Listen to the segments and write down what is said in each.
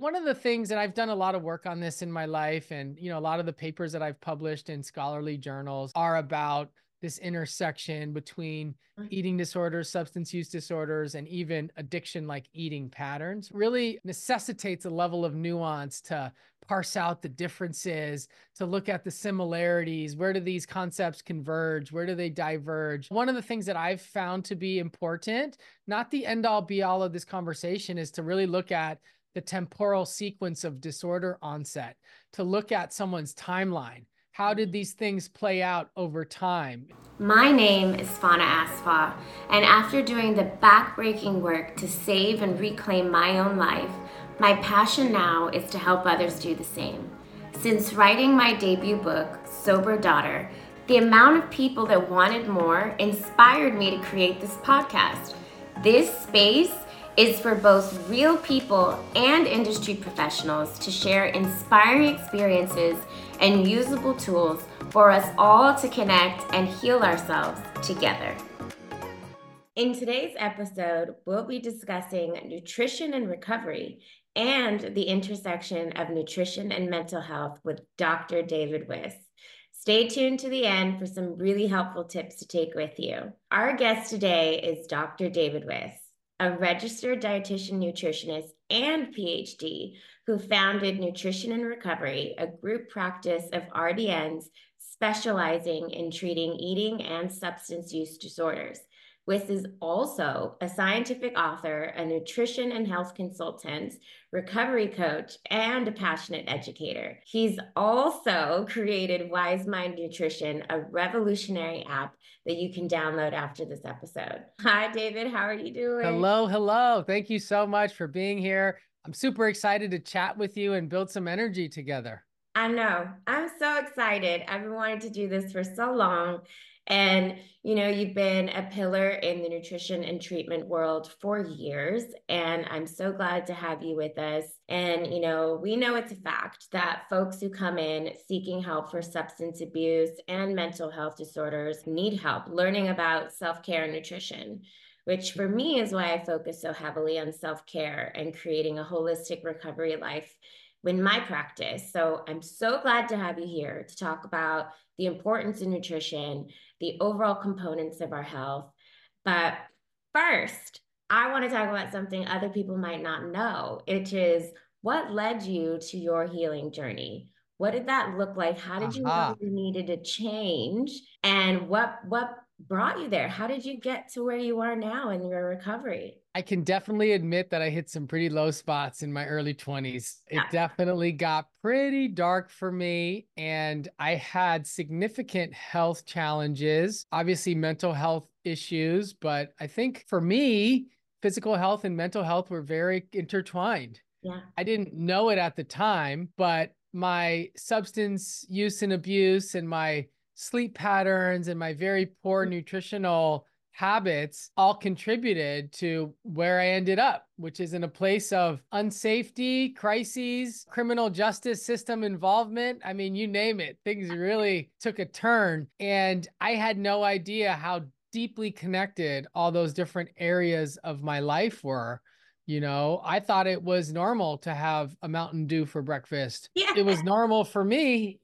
one of the things, and I've done a lot of work on this in my life, and a lot of the papers that I've published in scholarly journals are about this intersection between eating disorders, substance use disorders, and even addiction like eating patterns. Really necessitates a level of nuance to parse out the differences, to look at the similarities. Where do these concepts converge? Where do they diverge? One of the things that I've found to be important, not the end all be all of this conversation, is to really look at the temporal sequence of disorder onset, to look at someone's timeline. How did these things play out over time? My name is Fana Asfa, and after doing the backbreaking work to save and reclaim my own life, my passion now is to help others do the same. Since writing my debut book, Sober Daughter, the amount of people that wanted more inspired me to create this podcast. This space is for both real people and industry professionals to share inspiring experiences and usable tools for us all to connect and heal ourselves together. In today's episode, we'll be discussing nutrition and recovery and the intersection of nutrition and mental health with Dr. David Wiss. Stay tuned to the end for some really helpful tips to take with you. Our guest today is Dr. David Wiss, a registered dietitian nutritionist and PhD who founded Nutrition and Recovery, a group practice of RDNs specializing in treating eating and substance use disorders. Wiss is also a scientific author, a nutrition and health consultant, recovery coach, and a passionate educator. He's also created Wise Mind Nutrition, a revolutionary app that you can download after this episode. Hi, David. How are you doing? Hello, hello. Thank you so much for being here. I'm super excited to chat with you and build some energy together. I know. I'm so excited. I've been wanting to do this for so long. And, you've been a pillar in the nutrition and treatment world for years. And I'm so glad to have you with us. And, we know it's a fact that folks who come in seeking help for substance abuse and mental health disorders need help learning about self-care and nutrition, which for me is why I focus so heavily on self-care and creating a holistic recovery life in my practice. So I'm so glad to have you here to talk about the importance of nutrition, the overall components of our health. But first, I want to talk about something other people might not know, which is what led you to your healing journey? What did that look like? How did you know Aha. you needed to change? And what brought you there? How did you get to where you are now in your recovery? I can definitely admit that I hit some pretty low spots in my early 20s. It Yeah. definitely got pretty dark for me, and I had significant health challenges, obviously mental health issues, but I think for me, physical health and mental health were very intertwined. Yeah. I didn't know it at the time, but my substance use and abuse and my sleep patterns and my very poor nutritional habits all contributed to where I ended up, which is in a place of unsafety, crises, criminal justice system involvement. I mean, you name it, things really took a turn. And I had no idea how deeply connected all those different areas of my life were. I thought it was normal to have a Mountain Dew for breakfast. Yeah. It was normal for me,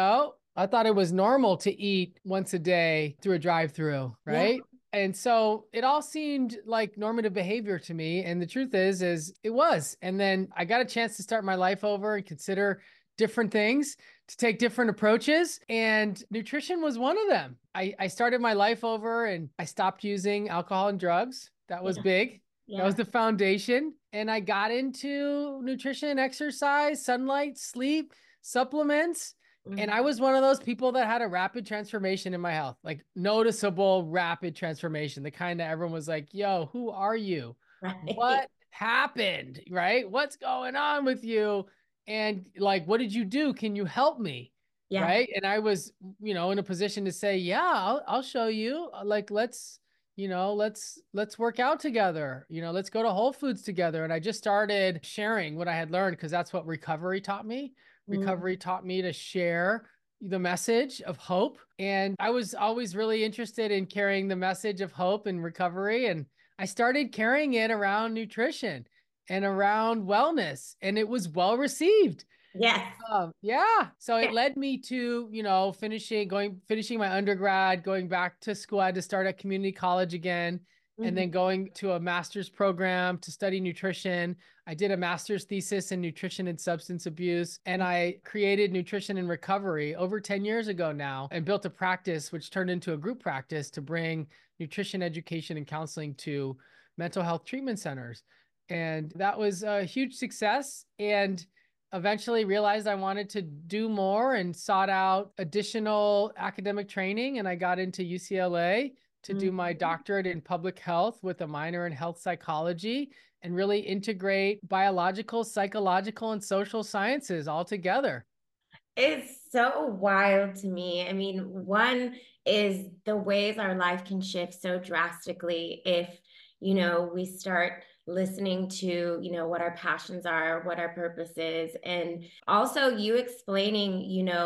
I thought it was normal to eat once a day through a drive-through, Yeah. right? And so it all seemed like normative behavior to me. And the truth is it was. And then I got a chance to start my life over and consider different things, to take different approaches. And nutrition was one of them. I started my life over and I stopped using alcohol and drugs. That was Yeah. big. That was Yeah. the foundation. And I got into nutrition, exercise, sunlight, sleep, supplements. And I Mhm. was one of those people that had a rapid transformation in my health, like noticeable rapid transformation, the kind that everyone was like, yo, who are you? Right. What happened? Right? What's going on with you? And like, what did you do? Can you help me? Yeah. Right. And I was, in a position to say, yeah, I'll show you. Like, let's work out together. Let's go to Whole Foods together. And I just started sharing what I had learned because that's what recovery taught me. Mm. Recovery taught me to share the message of hope. And I was always really interested in carrying the message of hope and recovery. And I started carrying it around nutrition. and around wellness, and it was well received. Yes. Yeah. So it Yes. led me to, finishing my undergrad, going back to school. I had to start at community college again, and then Mhm. going to a master's program to study nutrition. I did a master's thesis in nutrition and substance abuse, and I created Nutrition and Recovery over 10 years ago now, and built a practice which turned into a group practice to bring nutrition education and counseling to mental health treatment centers. And that was a huge success. And eventually realized I wanted to do more and sought out additional academic training. And I got into UCLA to do my Mhm. doctorate in public health with a minor in health psychology, and really integrate biological, psychological, and social sciences all together. It's so wild to me. I mean, one is the ways our life can shift so drastically if, we start listening to, what our passions are, what our purpose is. And also you explaining,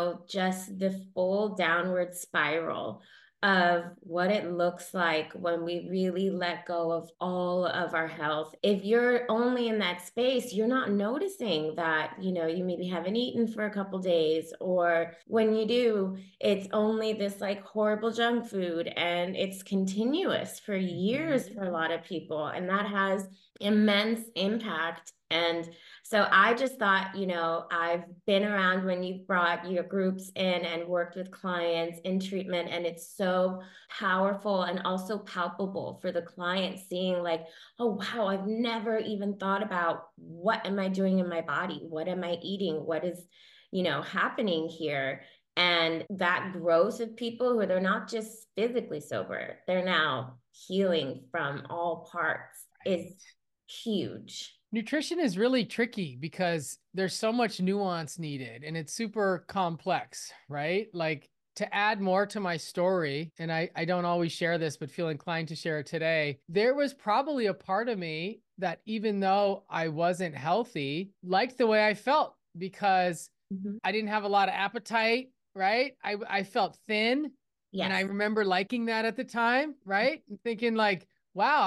just the full downward spiral of what it looks like when we really let go of all of our health. If you're only in that space, you're not noticing that, you maybe haven't eaten for a couple days, or when you do, it's only this like horrible junk food and it's continuous for years Mhm. for a lot of people. And that has immense impact. And so I just thought, I've been around when you've brought your groups in and worked with clients in treatment, and it's so powerful and also palpable for the client seeing like, oh, wow, I've never even thought about what am I doing in my body? What am I eating? What is, happening here? And that growth of people who they're not just physically sober, they're now healing from all parts is huge. Nutrition is really tricky because there's so much nuance needed and it's super complex, right? Like, to add more to my story, and I don't always share this, but feel inclined to share it today. There was probably a part of me that, even though I wasn't healthy, liked the way I felt because Mhm. I didn't have a lot of appetite, right? I felt thin. And I Yes, remember liking that at the time, right? And thinking like, wow,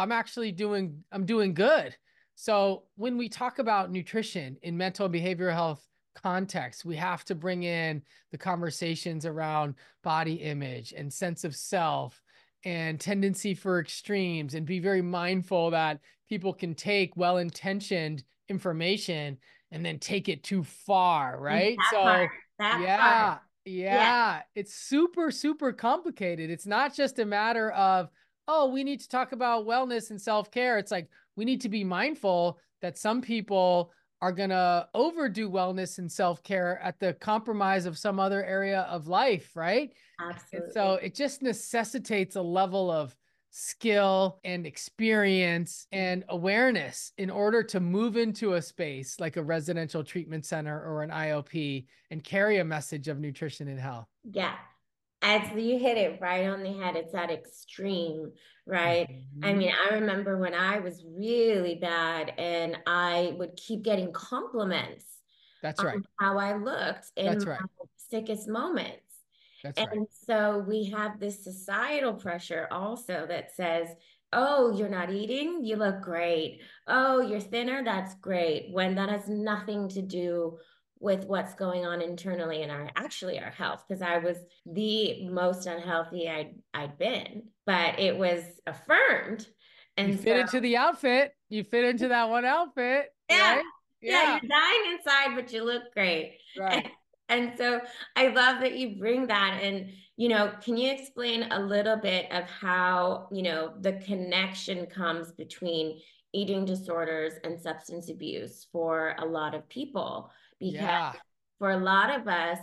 I'm doing good. So when we talk about nutrition in mental and behavioral health context, we have to bring in the conversations around body image and sense of self and tendency for extremes, and be very mindful that people can take well-intentioned information and then take it too far, right? that part, So that part. yeah, Yeah, yeah, it's super, super complicated. It's not just a matter of, oh, we need to talk about wellness and self-care. It's like, we need to be mindful that some people are going to overdo wellness and self-care at the compromise of some other area of life, right? And so absolutely. it just necessitates a level of skill and experience and awareness in order to move into a space like a residential treatment center or an IOP and carry a message of nutrition and health. Yeah. As you hit it right on the head, it's that extreme, right? I mean, Mhm. I remember when I was really bad and I would keep getting compliments That's right. on how I looked in That's right. my sickest moments. That's right. And so we have this societal pressure also that says, oh, you're not eating, you look great. Oh, you're thinner, that's great. When that has nothing to do with what's going on internally in our health, because I was the most unhealthy I'd been, but it was affirmed. You And so fit into the outfit. You fit into that one outfit, yeah, right? yeah, Yeah. you're dying inside, but you look great. And, Right. and so I love that you bring that. And, can you explain a little bit of how, the connection comes between eating disorders and substance abuse for a lot of people? Because Yeah. for a lot of us,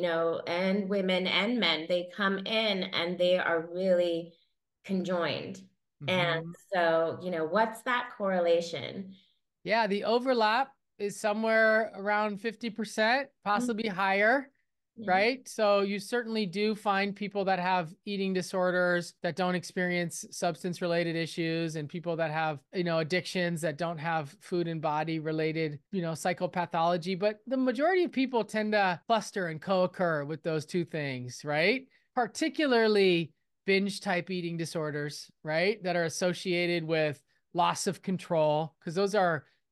and women and men, they come in and they are really conjoined. And Mhm. so, what's that correlation? Yeah, the overlap is somewhere around 50%, possibly higher, Yeah, right? So you certainly do find people that have eating disorders that don't experience substance related issues, and people that have, addictions that don't have food and body related, psychopathology. But the majority of people tend to cluster and co-occur with those two things, right? Particularly binge type eating disorders, right? That are associated with loss of control, because those are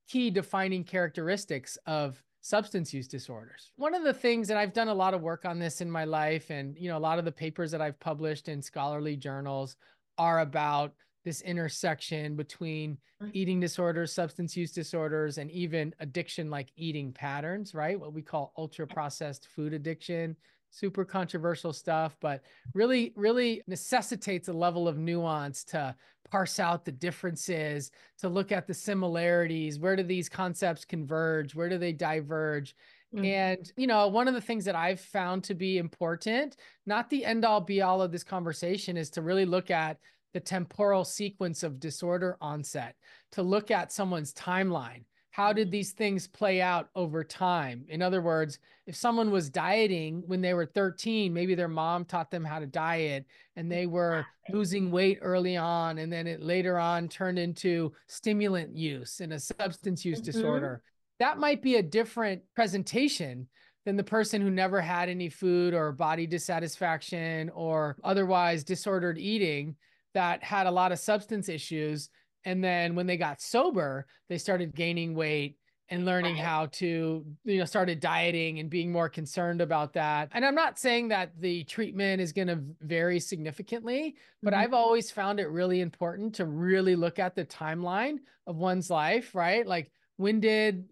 key defining characteristics of substance use disorders. One of the things, and I've done a lot of work on this in my life, and a lot of the papers that I've published in scholarly journals are about this intersection between eating disorders, substance use disorders, and even addiction like eating patterns, right? What we call ultra processed food addiction. Super controversial stuff, but really, really necessitates a level of nuance to parse out the differences, to look at the similarities. Where do these concepts converge? Where do they diverge? And, one of the things that I've found to be important, not the end all be all of this conversation, is to really look at the temporal sequence of disorder onset, to look at someone's timeline. How did these things play out over time? In other words, if someone was dieting when they were 13, maybe their mom taught them how to diet and they were losing weight early on, and then it later on turned into stimulant use and a substance use disorder. That might be a different presentation than the person who never had any food or body dissatisfaction or otherwise disordered eating that had a lot of substance issues. And then when they got sober, they started gaining weight and learning how to, started dieting and being more concerned about that. And I'm not saying that the treatment is going to vary significantly, but I've always found it really important to really look at the timeline of one's life, right? Like, when did,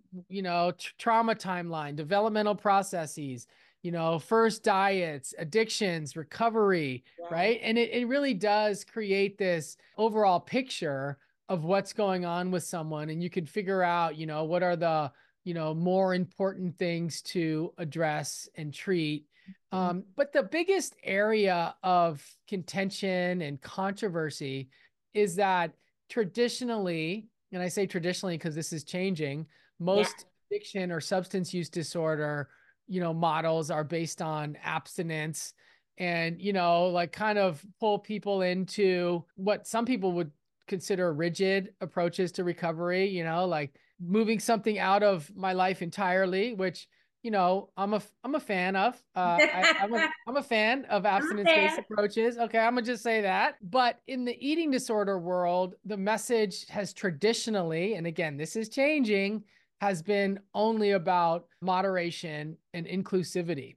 trauma timeline, developmental processes, first diets, addictions, recovery, right? And it really does create this overall picture of what's going on with someone. And you can figure out, what are the, more important things to address and treat. But the biggest area of contention and controversy is that traditionally, and I say traditionally because this is changing, most addiction or substance use disorder, models are based on abstinence and, like kind of pull people into what some people would consider rigid approaches to recovery, like moving something out of my life entirely, which, I'm a fan of. I'm a fan of abstinence-based approaches. Okay, I'm gonna just say that. But in the eating disorder world, the message has traditionally, and again, this is changing, has been only about moderation and inclusivity.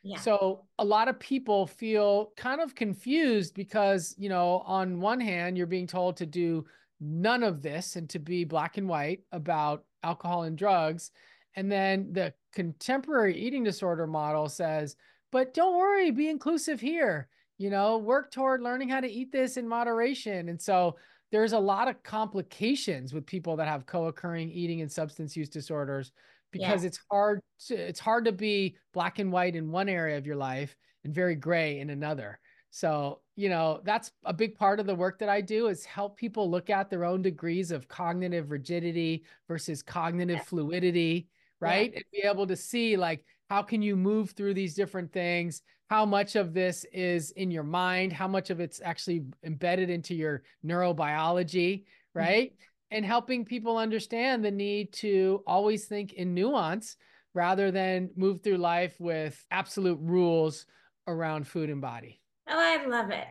So a lot of people feel kind of confused because, on one hand, you're being told to do none of this and to be black and white about alcohol and drugs. And then the contemporary eating disorder model says, but don't worry, be inclusive here, work toward learning how to eat this in moderation. And so there's a lot of complications with people that have co-occurring eating and substance use disorders because it's hard to be black and white in one area of your life and very gray in another. So, that's a big part of the work that I do, is help people look at their own degrees of cognitive rigidity versus cognitive fluidity, right? And be able to see, like, how can you move through these different things? How much of this is in your mind? How much of it's actually embedded into your neurobiology, right? And helping people understand the need to always think in nuance rather than move through life with absolute rules around food and body. Oh, I love it.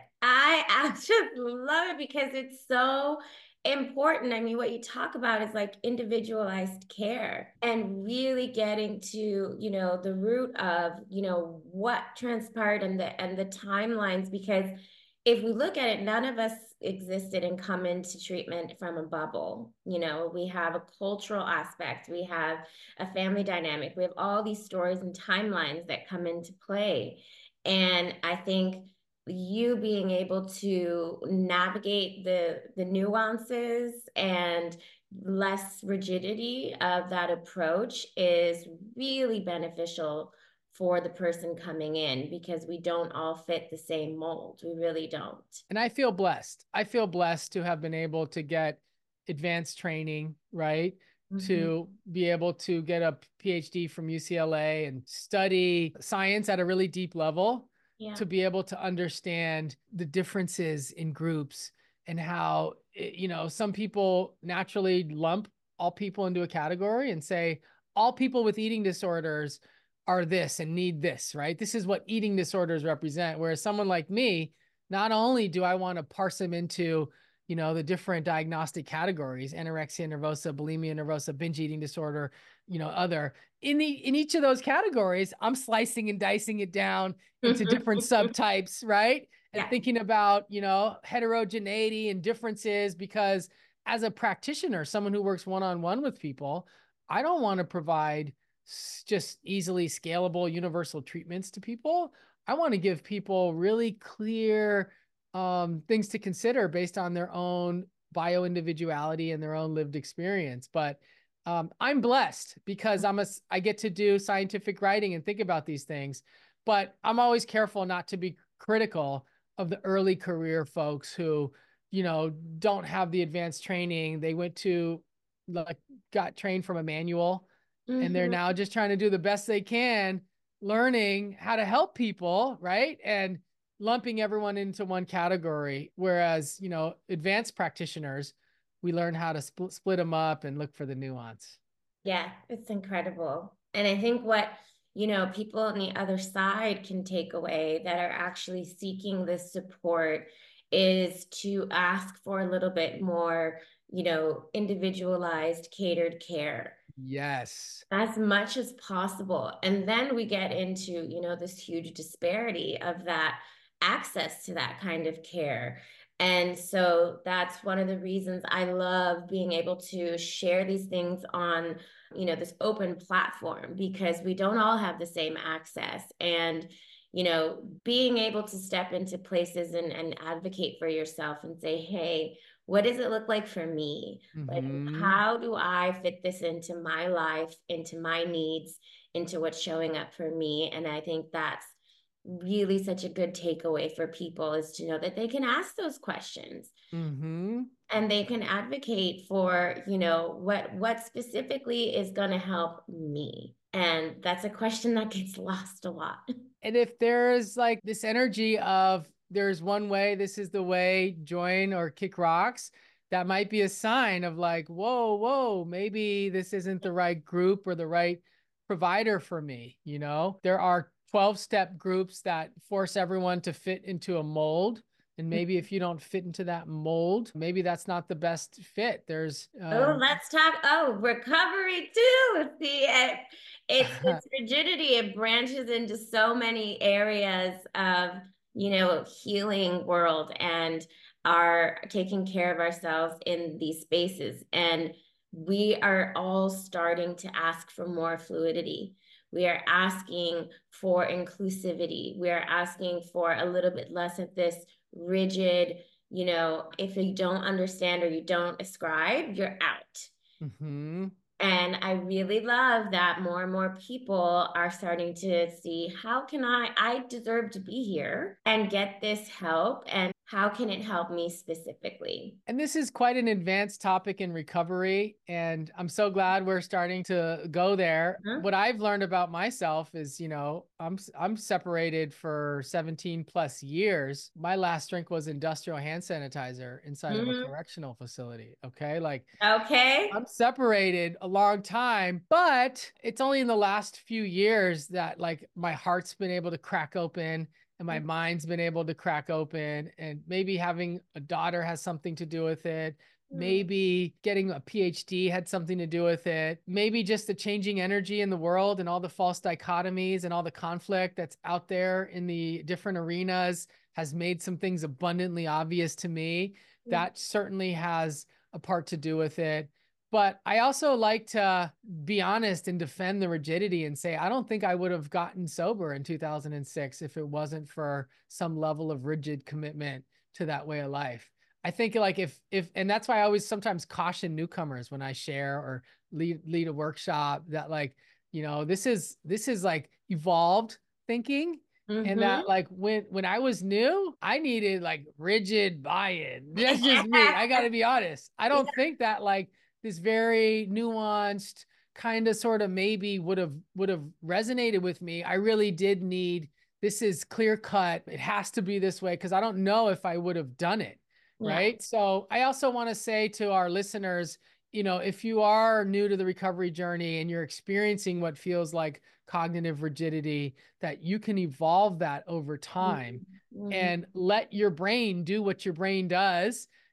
I just love it because it's so important. I mean, what you talk about is like individualized care and really getting to, the root of, what transpired and the timelines, because if we look at it, none of us existed and come into treatment from a bubble. We have a cultural aspect, we have a family dynamic, we have all these stories and timelines that come into play. And I think you being able to navigate the nuances and less rigidity of that approach is really beneficial for the person coming in, because we don't all fit the same mold. We really don't. And I feel blessed. I feel blessed to have been able to get advanced training, right? To be able to get a PhD from UCLA and study science at a really deep level, to be able to understand the differences in groups and how, some people naturally lump all people into a category and say, all people with eating disorders are this and need this, right? This is what eating disorders represent. Whereas someone like me, not only do I want to parse them into, the different diagnostic categories: anorexia nervosa, bulimia nervosa, binge eating disorder, other. In each of those categories, I'm slicing and dicing it down into different subtypes, right? And Yeah. thinking about, heterogeneity and differences, because as a practitioner, someone who works one-on-one with people, I don't want to provide just easily scalable universal treatments to people. I want to give people really clear things to consider based on their own bio individuality and their own lived experience. But I'm blessed because I get to do scientific writing and think about these things, but I'm always careful not to be critical of the early career folks who, don't have the advanced training. They went to, like, got trained from a manual, and they're now just trying to do the best they can, learning how to help people, right? And lumping everyone into one category. Whereas, advanced practitioners, we learn how to split them up and look for the nuance. Yeah, it's incredible. And I think what, people on the other side can take away that are actually seeking this support is to ask for a little bit more, individualized, catered care Yes. as much as possible. And then we get into, this huge disparity of that access to that kind of care. And so that's one of the reasons I love being able to share these things on, this open platform, because we don't all have the same access. And, being able to step into places and advocate for yourself and say, hey, what does it look like for me? Like, how do I fit this into my life, into my needs, into what's showing up for me? And I think that's really such a good takeaway for people, is to know that they can ask those questions and they can advocate for, what specifically is going to help me. And that's a question that gets lost a lot. And if there's like this energy of there's one way, this is the way, join or kick rocks, that might be a sign of like, whoa, maybe this isn't the right group or the right provider for me. There are 12-step groups that force everyone to fit into a mold. And maybe if you don't fit into that mold, maybe that's not the best fit. There's let's talk. Oh, recovery too. See, it's rigidity. It branches into so many areas of, healing world, and are taking care of ourselves in these spaces. And we are all starting to ask for more fluidity. We are asking for inclusivity. We are asking for a little bit less of this rigid, if you don't understand or you don't ascribe, you're out. And I really love that more and more people are starting to see, how can I deserve to be here and get this help, and how can it help me specifically? And this is quite an advanced topic in recovery, and I'm so glad we're starting to go there. What I've learned about myself is, I'm separated for 17 plus years. My last drink was industrial hand sanitizer inside of a correctional facility. Okay. Okay. I'm separated a long time, but it's only in the last few years that like my heart's been able to crack open and my mind's been able to crack open. And maybe having a daughter has something to do with it. Maybe getting a PhD had something to do with it. Maybe just the changing energy in the world and all the false dichotomies and all the conflict that's out there in the different arenas has made some things abundantly obvious to me. That certainly has a part to do with it. But I also like to be honest and defend the rigidity and say, I don't think I would have gotten sober in 2006 if it wasn't for some level of rigid commitment to that way of life. I think like if, and that's why I always sometimes caution newcomers when I share or lead a workshop that like, this is like evolved thinking. And that like when I was new, I needed like rigid buy-in. That's just me. I got to be honest. I don't think that like this very nuanced kind of sort of maybe would have resonated with me. I really did need, this is clear cut. It has to be this way, because I don't know if I would have done it. Right. So I also want to say to our listeners, if you are new to the recovery journey and you're experiencing what feels like cognitive rigidity, that you can evolve that over time and let your brain do what your brain does.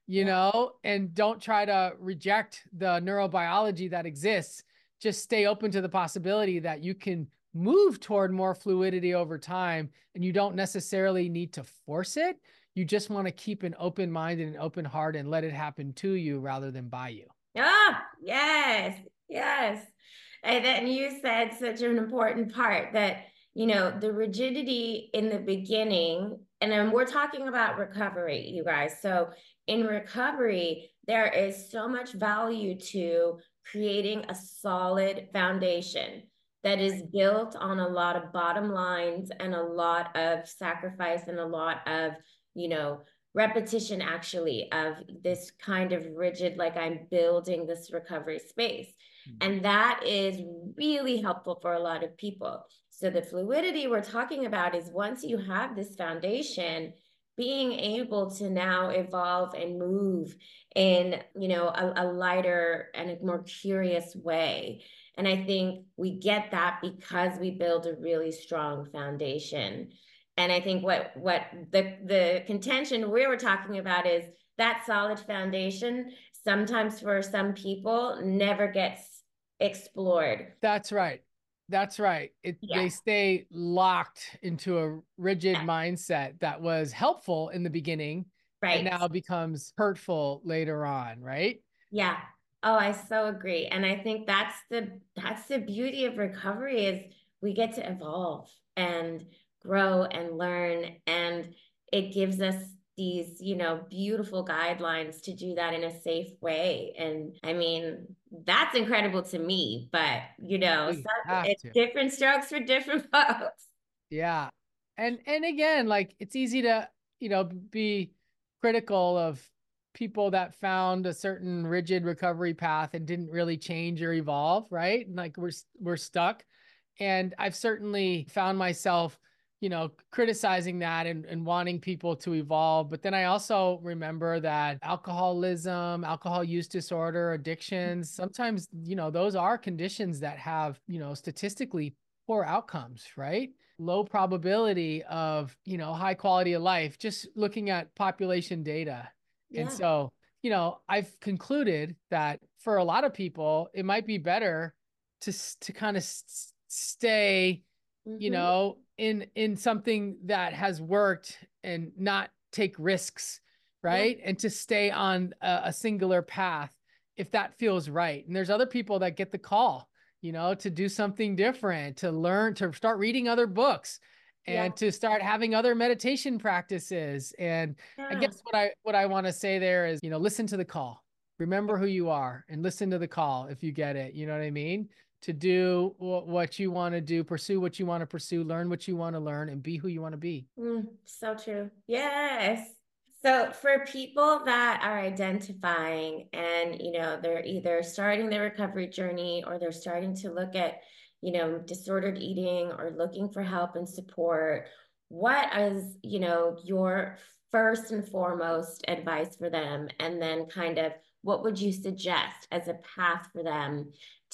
you Yeah. know, and don't try to reject the neurobiology that exists. Just stay open to the possibility that you can move toward more fluidity over time, and you don't necessarily need to force it. You just want to keep an open mind and an open heart and let it happen to you rather than by you. Ah, yes, yes. And then you said such an important part that, the rigidity in the beginning, and then we're talking about recovery, you guys. So in recovery, there is so much value to creating a solid foundation that is built on a lot of bottom lines and a lot of sacrifice and a lot of, you know, repetition actually of this kind of rigid, like I'm building this recovery space. And that is really helpful for a lot of people. So the fluidity we're talking about is once you have this foundation, being able to now evolve and move in, a lighter and a more curious way. And I think we get that because we build a really strong foundation. And I think what the contention we were talking about is that solid foundation sometimes for some people never gets explored. That's right. That's right. They Yeah. stay locked into a rigid mindset that was helpful in the beginning and Right. now becomes hurtful later on, right? Yeah. Oh, I so agree. And I think that's the beauty of recovery is we get to evolve and grow and learn, and it gives us these, beautiful guidelines to do that in a safe way. And I mean, that's incredible to me, but We have it's to. different strokes for different folks. Yeah. And again, like it's easy to, be critical of people that found a certain rigid recovery path and didn't really change or evolve, right? Like we're stuck. And I've certainly found myself, criticizing that and wanting people to evolve. But then I also remember that alcoholism, alcohol use disorder, addictions, sometimes, those are conditions that have, statistically poor outcomes, right? Low probability of, high quality of life, just looking at population data. And Yeah. so, I've concluded that for a lot of people, it might be better to kind of stay, Mm-hmm. in something that has worked and not take risks, Yeah. right? And to stay on a singular path if that feels right. And there's other people that get the call, to do something different, to learn, to start reading other books Yeah. and to start having other meditation practices. And I Yeah. guess what I want to say there is, listen to the call. Remember who you are and listen to the call if you get it. You know what I mean? To do what you want to do, pursue what you want to pursue, learn what you want to learn, and be who you want to be. So true. Yes. So for people that are identifying and, they're either starting their recovery journey or they're starting to look at, disordered eating or looking for help and support, what is, your first and foremost advice for them? And then kind of what would you suggest as a path for them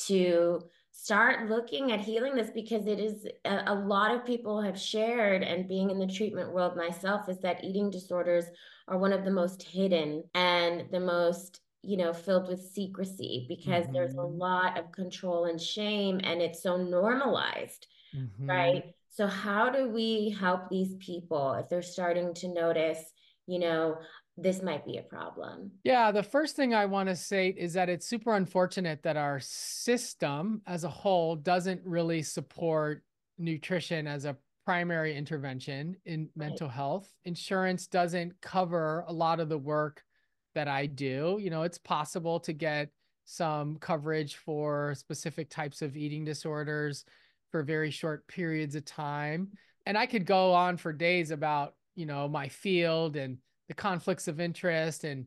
to start looking at healing this, because it is a lot of people have shared, and being in the treatment world myself, is that eating disorders are one of the most hidden and the most filled with secrecy, because there's a Mm-hmm. lot of control and shame, and it's so normalized, Mm-hmm. right? So how do we help these people if they're starting to notice, you know this might be a problem? Yeah, the first thing I want to say is that it's super unfortunate that our system as a whole doesn't really support nutrition as a primary intervention in Right. mental health. Insurance doesn't cover a lot of the work that I do. It's possible to get some coverage for specific types of eating disorders for very short periods of time. And I could go on for days about, my field and the conflicts of interest and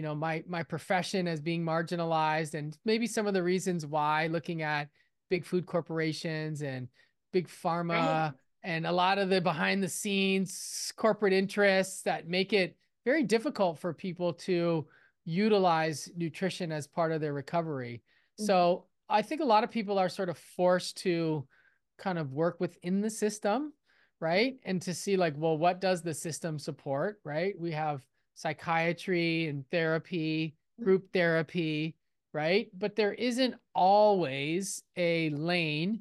my profession as being marginalized and maybe some of the reasons why, looking at big food corporations and big Right. pharma and a lot of the behind the scenes corporate interests that make it very difficult for people to utilize nutrition as part of their recovery. So I think a lot of people are sort of forced to kind of work within the system, right? And to see like, well, what does the system support, right? We have psychiatry and therapy, group therapy, right? But there isn't always a lane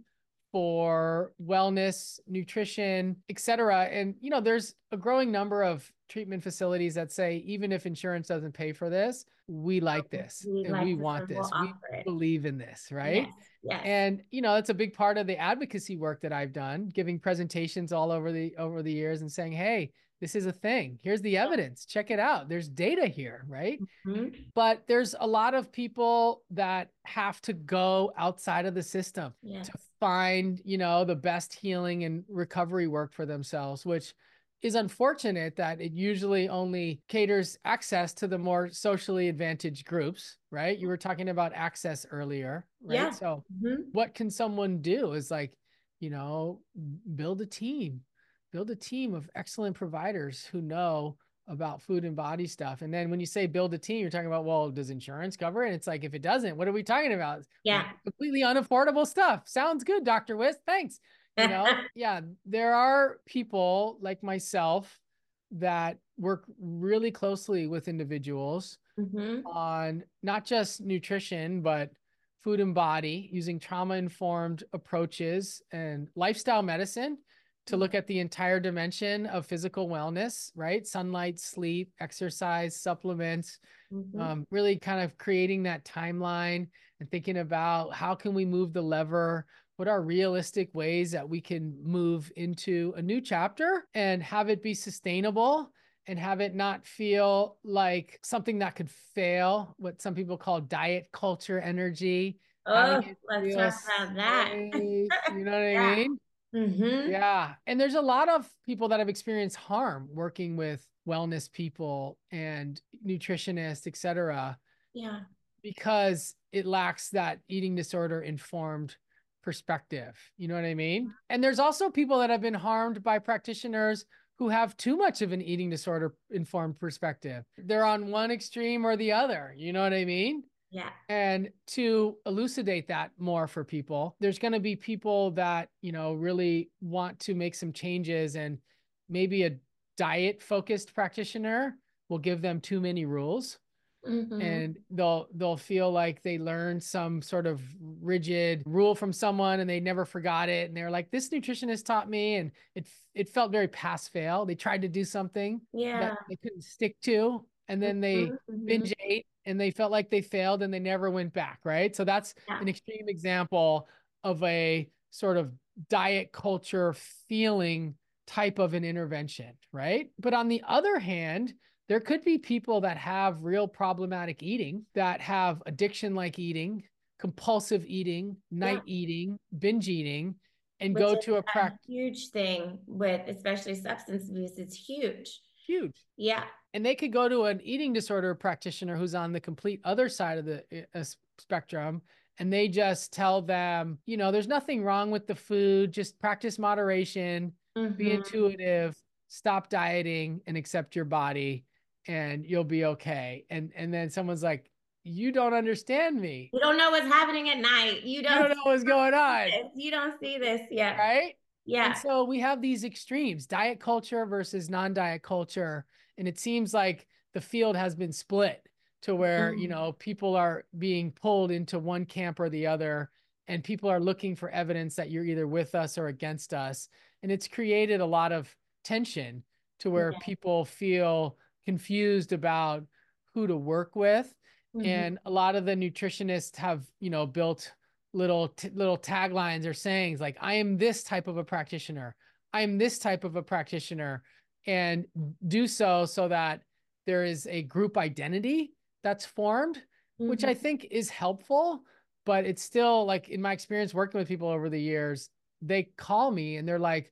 for wellness, nutrition, et cetera. And, there's a growing number of treatment facilities that say, even if insurance doesn't pay for this, we like this We and like we this want and we'll this. We offer it. believe in this, Yes, right? yes. And, it's a big part of the advocacy work that I've done, giving presentations all over the years and saying, hey, this is a thing. Here's the evidence. Check it out. There's data here, right? Mm-hmm. But there's a lot of people that have to go outside of the system Yes. to find, the best healing and recovery work for themselves, which is unfortunate that it usually only caters access to the more socially advantaged groups, right? You were talking about access earlier, right? Yeah. So Mm-hmm. what can someone do is like, you know, build a team, build a team of excellent providers who know about food and body stuff. And then when you say build a team, you're talking about, well, does insurance cover it? And it's like, if it doesn't, what are we talking about? Yeah. Completely unaffordable stuff. Sounds good, Dr. Wiss. Thanks. Yeah, there are people like myself that work really closely with individuals Mm-hmm. on not just nutrition, but food and body using trauma-informed approaches and lifestyle medicine to look at the entire dimension of physical wellness, right? Sunlight, sleep, exercise, supplements, really kind of creating that timeline and thinking about how can we move the lever, what are realistic ways that we can move into a new chapter and have it be sustainable and have it not feel like something that could fail, what some people call diet culture energy, having Oh, it let's feel talk about that. safe, you know what I Yeah. mean? Mm-hmm. Yeah. And there's a lot of people that have experienced harm working with wellness people and nutritionists, et cetera, Yeah. because it lacks that eating disorder informed perspective. You know what I mean? And there's also people that have been harmed by practitioners who have too much of an eating disorder informed perspective. They're on one extreme or the other. You know what I mean? Yeah. And to elucidate that more for people, there's going to be people that, really want to make some changes, and maybe a diet focused practitioner will give them too many rules, Mm-hmm. and they'll feel like they learned some sort of rigid rule from someone and they never forgot it, and they're like, this nutritionist taught me, and it felt very pass fail. They tried to do something that Yeah. they couldn't stick to, and then they Mm-hmm. binge ate and they felt like they failed and they never went back, right? So that's Yeah. an extreme example of a sort of diet culture feeling type of an intervention, right? But on the other hand, there could be people that have real problematic eating, that have addiction like eating, compulsive eating, Yeah. night eating, binge eating, and Which go is to a a huge thing with especially substance abuse. It's huge. huge. Yeah. And they could go to an eating disorder practitioner who's on the complete other side of the spectrum. And they just tell them, there's nothing wrong with the food. Just practice moderation, be Mm-hmm. intuitive, stop dieting, and accept your body, and you'll be okay. And then someone's like, you don't understand me. You don't know what's happening at night. You You don't don't know what's going see on. this. You don't see this. Yeah. Right? And Yeah. so we have these extremes, diet culture versus non-diet culture. And it seems like the field has been split to where, people are being pulled into one camp or the other, and people are looking for evidence that you're either with us or against us. And it's created a lot of tension to where Yeah. people feel confused about who to work with. Mm-hmm. And a lot of the nutritionists have, built little taglines or sayings like, I am this type of a practitioner, I am this type of a practitioner, and do so that there is a group identity that's formed, which Mm-hmm. I think is helpful. But it's still, like, in my experience working with people over the years, they call me and they're like,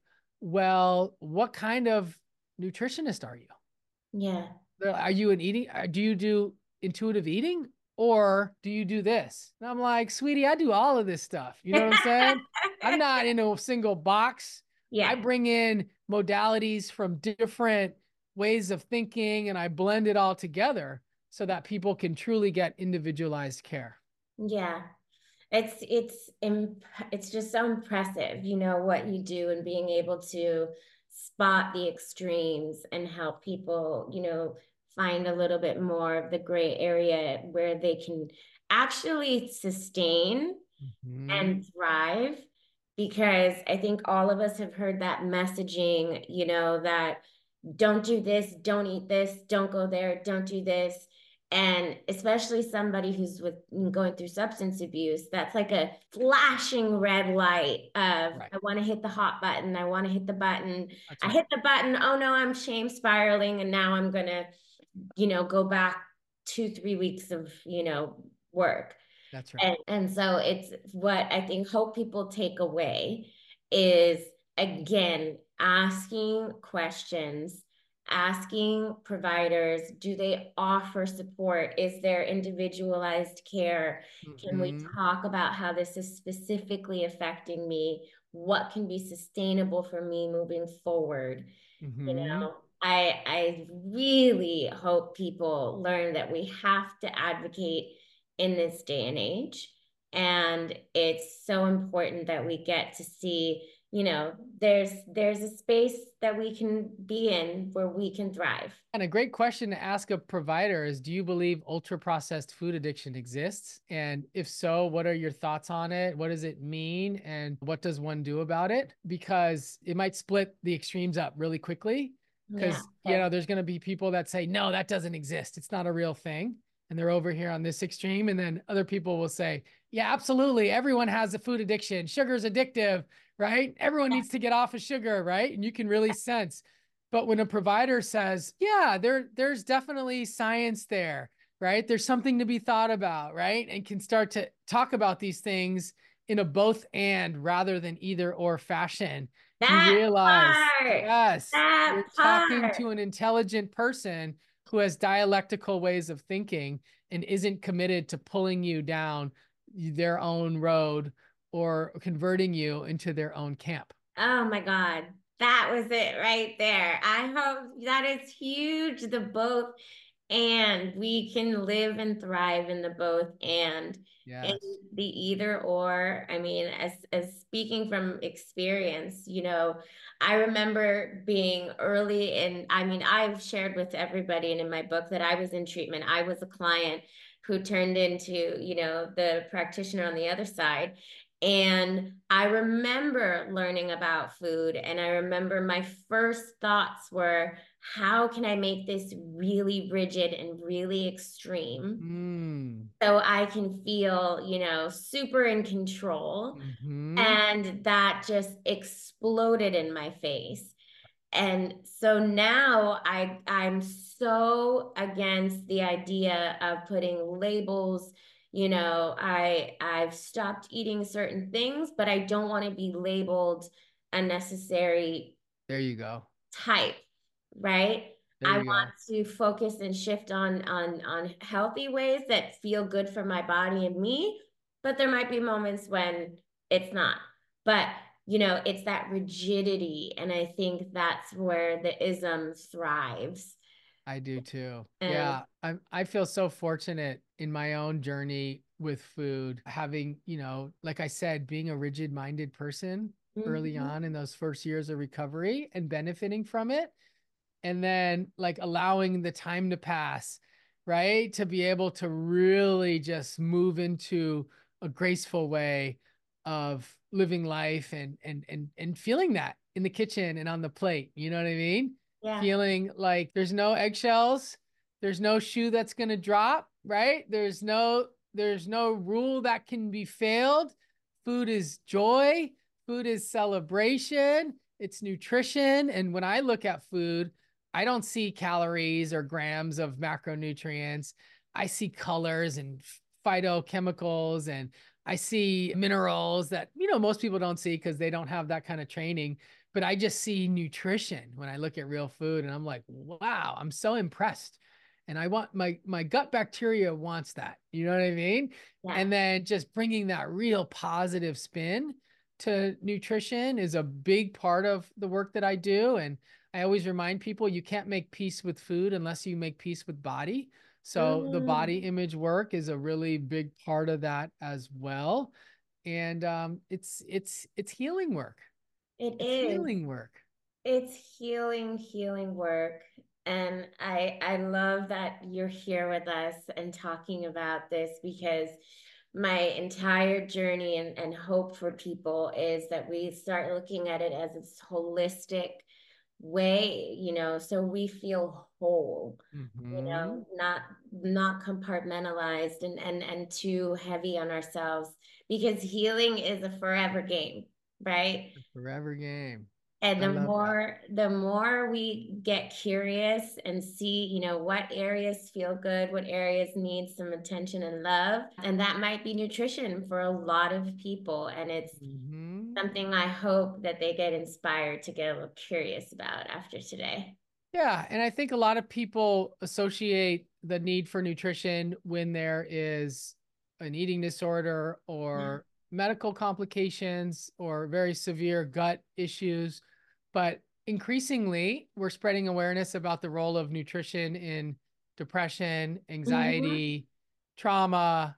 well, what kind of nutritionist are you? Yeah. Are you an eating? Do you do intuitive eating, or do you do this? And I'm like, sweetie, I do all of this stuff. You know what I'm saying? I'm not in a single box. I Yeah. bring in modalities from different ways of thinking and I blend it all together so that people can truly get individualized care. Yeah. It's just so impressive, what you do and being able to spot the extremes and help people, find a little bit more of the gray area where they can actually sustain Mhm. and thrive. Because I think all of us have heard that messaging, that don't do this, don't eat this, don't go there, don't do this. And especially somebody who's going through substance abuse, that's like a flashing red light of, Right. I want to hit the hot button, I want to hit the button, That's I right. hit the button, oh no, I'm shame spiraling, and now I'm gonna, go back 2 3 weeks of, work. That's right. And so it's what I think hope people take away is, again, asking questions, asking providers, do they offer support? Is there individualized care? Can we Mhm. talk about how this is specifically affecting me? What can be sustainable for me moving forward? Mhm. I really hope people learn that we have to advocate in this day and age. And it's so important that we get to see, there's a space that we can be in where we can thrive. And a great question to ask a provider is, do you believe ultra processed food addiction exists? And if so, what are your thoughts on it? What does it mean? And what does one do about it? Because it might split the extremes up really quickly. Yeah. Because, Okay. there's going to be people that say, no, that doesn't exist. It's not a real thing. And they're over here on this extreme. And then other people will say, yeah, absolutely. Everyone has a food addiction. Sugar's addictive, right? Everyone needs to get off of sugar, right? And you can really sense. But when a provider says, yeah, there's definitely science there, right? There's something to be thought about, right? And can start to talk about these things in a both and rather than either or fashion, you That realize, part. yes, That you're talking part. to an intelligent person who has dialectical ways of thinking and isn't committed to pulling you down their own road or converting you into their own camp. Oh my God. That was it right there. I hope that is huge. The both and we can live and thrive in the both and Yes. the either or. I mean, as speaking from experience, I remember being early in, I mean, I've shared with everybody and in my book that I was in treatment. I was a client who turned into, the practitioner on the other side. And I remember learning about food, and I remember my first thoughts were, how can I make this really rigid and really extreme Mm. so I can feel, super in control? Hmm. And that just exploded in my face. And so now I'm so against the idea of putting labels. I've stopped eating certain things, but I don't want to be labeled a necessary There you go. type, right? There I you want go. to focus and shift on healthy ways that feel good for my body and me, but there might be moments when it's not. But it's that rigidity, and I think that's where the ism thrives. I do too. And Yeah, I feel so fortunate in my own journey with food, having, like I said, being a rigid-minded person early mhm, on in those first years of recovery and benefiting from it. And then like allowing the time to pass, right? To be able to really just move into a graceful way of living life and feeling that in the kitchen and on the plate. You know what I mean? yeah. Feeling like there's no eggshells, there's no shoe that's gonna drop, right? There's no rule that can be failed. Food is joy, food is celebration, it's nutrition. And when I look at food, I don't see calories or grams of macronutrients. I see colors and phytochemicals, and I see minerals that, most people don't see because they don't have that kind of training. But I just see nutrition when I look at real food, and I'm like, wow, I'm so impressed. And I want my gut bacteria wants that. You know what I mean? Yeah. And then just bringing that real positive spin to nutrition is a big part of the work that I do. And I always remind people you can't make peace with food unless you make peace with body. So the body Mm, image work is a really big part of that as well. And it's healing work. it It's is. healing work. It's healing work. And I love that you're here with us and talking about this, because my entire journey and hope for people is that we start looking at it as this holistic way, so we feel whole, Mm-hmm. not compartmentalized and too heavy on ourselves, because healing is a forever game, right? Forever game. And I the love that. more the more we get curious and see, what areas feel good, what areas need some attention and love, and that might be nutrition for a lot of people, and it's Mm-hmm. something I hope that they get inspired to get a little curious about after today. Yeah, and I think a lot of people associate the need for nutrition when there is an eating disorder Yeah. or medical complications or very severe gut issues. But increasingly, we're spreading awareness about the role of nutrition in depression, Mm-hmm. anxiety, trauma,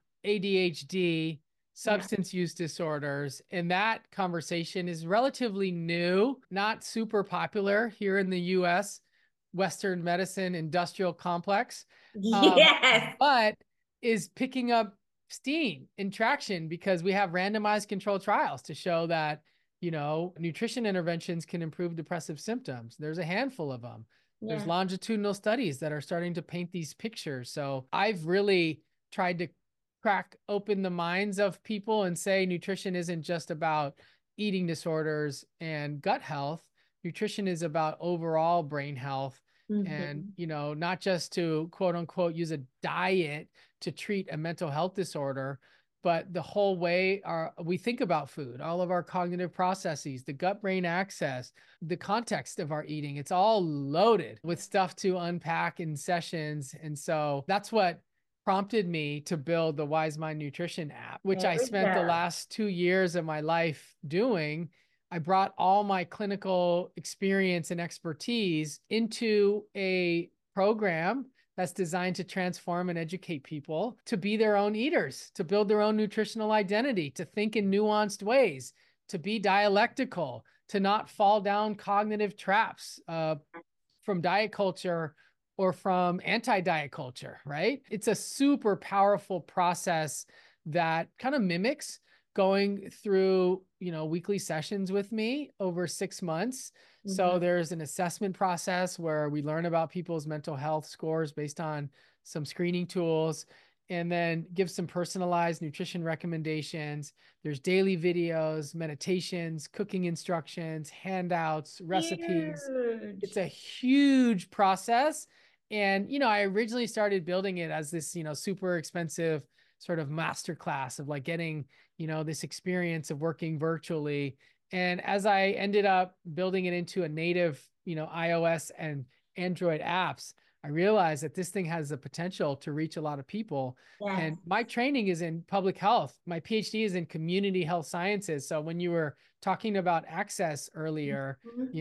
ADHD, Yeah. substance use disorders. And that conversation is relatively new, not super popular here in the US Western medicine industrial complex, um, Yes. but is picking up steam and traction because we have randomized controlled trials to show that, nutrition interventions can improve depressive symptoms. There's a handful of them. There's Yeah. longitudinal studies that are starting to paint these pictures. So I've really tried to crack open the minds of people and say nutrition isn't just about eating disorders and gut health. Nutrition is about overall brain health, and Mm-hmm. not just to quote unquote use a diet to treat a mental health disorder, but the whole way we think about food, all of our cognitive processes, the gut brain axis, the context of our eating. It's all loaded with stuff to unpack in sessions. And so that's what prompted me to build the Wise Mind Nutrition app, which There I we spent the go. last 2 years of my life doing. I brought all my clinical experience and expertise into a program that's designed to transform and educate people to be their own eaters, to build their own nutritional identity, to think in nuanced ways, to be dialectical, to not fall down cognitive traps from diet culture or from anti-diet culture, right? It's a super powerful process that kind of mimics going through, weekly sessions with me over 6 months. Mm-hmm. So there's an assessment process where we learn about people's mental health scores based on some screening tools, and then give some personalized nutrition recommendations. There's daily videos, meditations, cooking instructions, handouts, recipes. It's Huge. a huge process. And, I originally started building it as this, super expensive sort of masterclass of like getting, this experience of working virtually. And as I ended up building it into a native, iOS and Android apps, I realized that this thing has the potential to reach a lot of people. Yes. And my training is in public health. My PhD is in community health sciences. So when you were talking about access earlier, Mhm.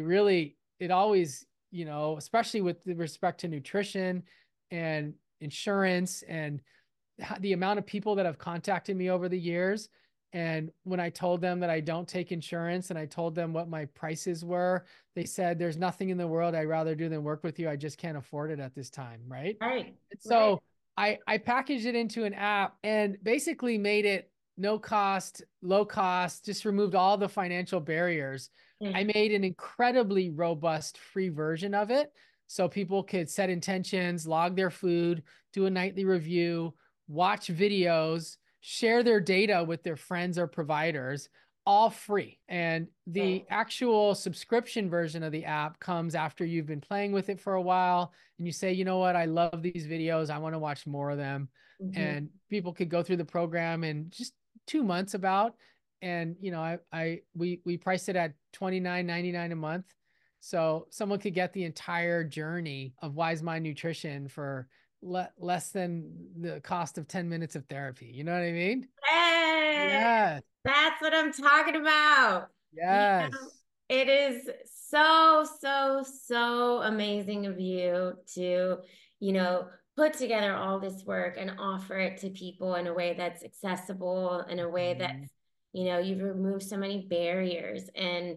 it always, especially with respect to nutrition and insurance and the amount of people that have contacted me over the years. And when I told them that I don't take insurance and I told them what my prices were, they said, there's nothing in the world I'd rather do than work with you. I just can't afford it at this time. Right. Right. And Right. so I packaged it into an app and basically made it no cost, low cost, just removed all the financial barriers. I Yeah. made an incredibly robust free version of it. So people could set intentions, log their food, do a nightly review, watch videos, share their data with their friends or providers, all free. And the Right. actual subscription version of the app comes after you've been playing with it for a while and you say, you know what, I love these videos. I want to watch more of them. Mm-hmm. And people could go through the program in just 2 months about. And we priced it at $29.99 a month. So someone could get the entire journey of Wise Mind Nutrition for less than the cost of 10 minutes of therapy. You know what I mean? Hey, Yes. that's what I'm talking about. Yes. It is so, so, so amazing of you to, you know, put together all this work and offer it to people in a way that's accessible, in a way that's, Mhm. you've removed so many barriers. And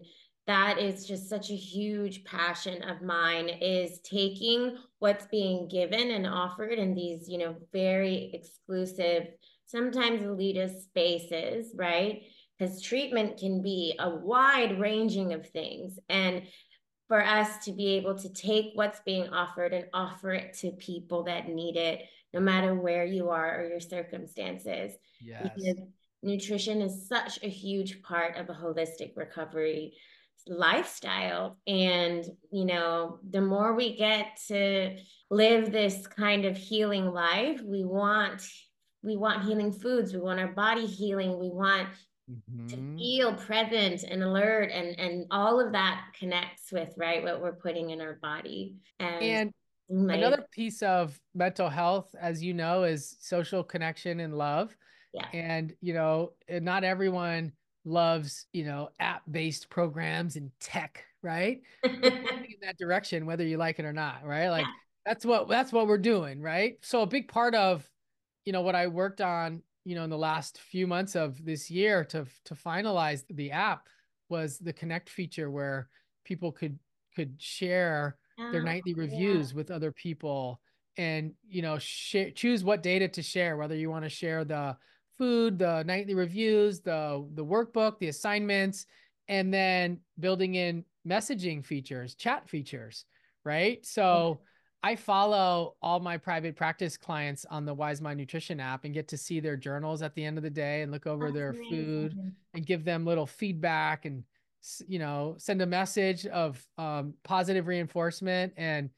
that is just such a huge passion of mine, is taking what's being given and offered in these, very exclusive, sometimes elitist spaces, right? Because treatment can be a wide ranging of things. And for us to be able to take what's being offered and offer it to people that need it, no matter where you are or your circumstances. Yes. Because nutrition is such a huge part of a holistic recovery lifestyle. And, the more we get to live this kind of healing life, we want healing foods, we want our body healing, we want to Mhm. feel present and alert, and all of that connects with, right, what we're putting in our body. And And amazing. another piece of mental health, as you know, is social connection and love. Yeah. And, not everyone loves, app-based programs and tech, right? We're moving in that direction, whether you like it or not, right? Yeah. Like that's what we're doing, right? So a big part of, what I worked on, in the last few months of this year to finalize the app was the connect feature where people could share their Oh, nightly yeah. reviews with other people and choose what data to share, whether you want to share the food, the nightly reviews, the workbook, the assignments, and then building in messaging features, chat features, right? Yeah. So I follow all my private practice clients on the Wise Mind Nutrition app and get to see their journals at the end of the day and look over That's their food amazing. and give them little feedback and send a message of positive reinforcement. And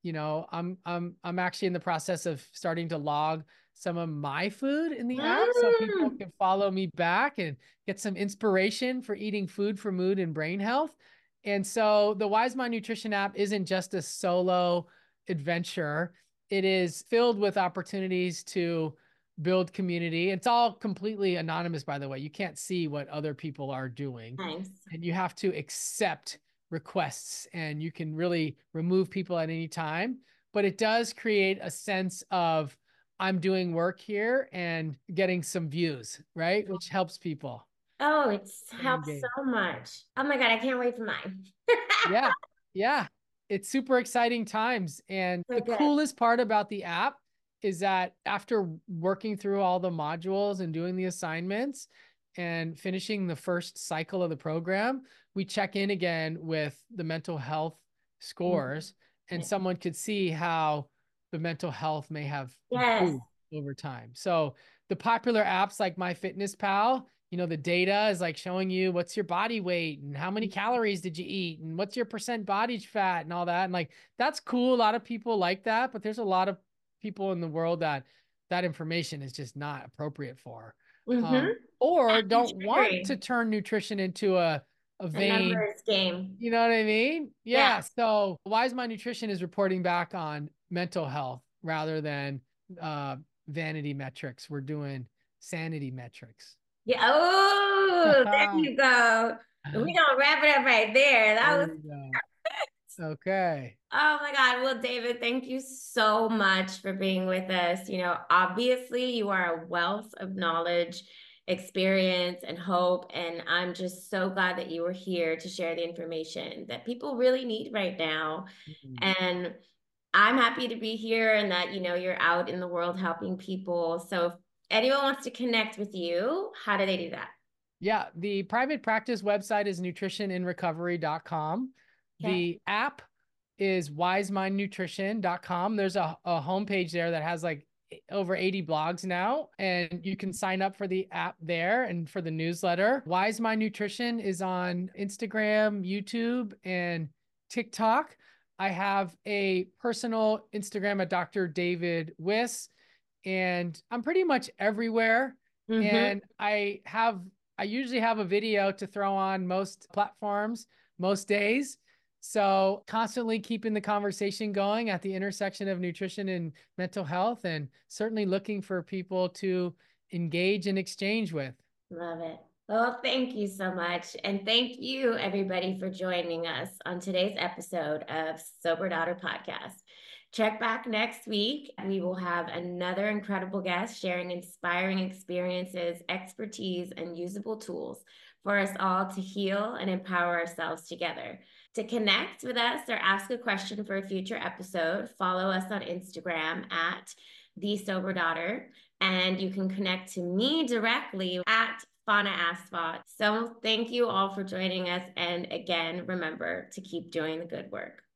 I'm actually in the process of starting to log some of my food in the app so people Mm. can follow me back and get some inspiration for eating food for mood and brain health. And so the Wise Mind Nutrition app isn't just a solo adventure. It is filled with opportunities to build community. It's all completely anonymous, by the way. You can't see what other people are doing, Nice. and you have to accept requests, and you can really remove people at any time. But it does create a sense of I'm doing work here and getting some views, right? Which helps people Oh, it's stay helped engaged. so much. Oh my God, I can't wait for mine. Yeah. Yeah. It's super exciting times. And So the good. coolest part about the app is that after working through all the modules and doing the assignments and finishing the first cycle of the program, we check in again with the mental health scores, and someone could see how the mental health may have Yes. improved over time. So the popular apps like MyFitnessPal, the data is like showing you what's your body weight and how many calories did you eat and what's your percent body fat and all that. And like, that's cool. A lot of people like that, but there's a lot of people in the world that information is just not appropriate for, Mm-hmm. or It's don't want to triggering. turn nutrition into a A vain, numbers game. you know what I mean? Yeah. Yeah. So Wise Mind Nutrition is reporting back on mental health rather than uh, vanity metrics. We're doing sanity metrics. Yeah. Oh, there There you go. We're gonna wrap it up right there. That was you go. Okay. Oh my God. Well, David, thank you so much for being with us. Obviously, you are a wealth of knowledge, experience, and hope. And I'm just so glad that you were here to share the information that people really need right now. Mhm. And I'm happy to be here and that, you're out in the world helping people. So if anyone wants to connect with you, how do they do that? Yeah, the private practice website is nutritioninrecovery.com. Okay. The app is wisemindnutrition.com. There's a homepage there that has like over 80 blogs now, and you can sign up for the app there and for the newsletter. Wise Mind Nutrition is on Instagram, YouTube, and TikTok. I have a personal Instagram at Dr. David Wiss, and I'm pretty much everywhere. Mm-hmm. And I usually have a video to throw on most platforms most days. So constantly keeping the conversation going at the intersection of nutrition and mental health, and certainly looking for people to engage and exchange with. Love it. Well, thank you so much. And thank you, everybody, for joining us on today's episode of Sober Daughter Podcast. Check back next week. We will have another incredible guest sharing inspiring experiences, expertise, and usable tools for us all to heal and empower ourselves together. To connect with us or ask a question for a future episode, follow us on Instagram at The Sober Daughter, and you can connect to me directly at Fauna Asphalt. So thank you all for joining us. And again, remember to keep doing the good work.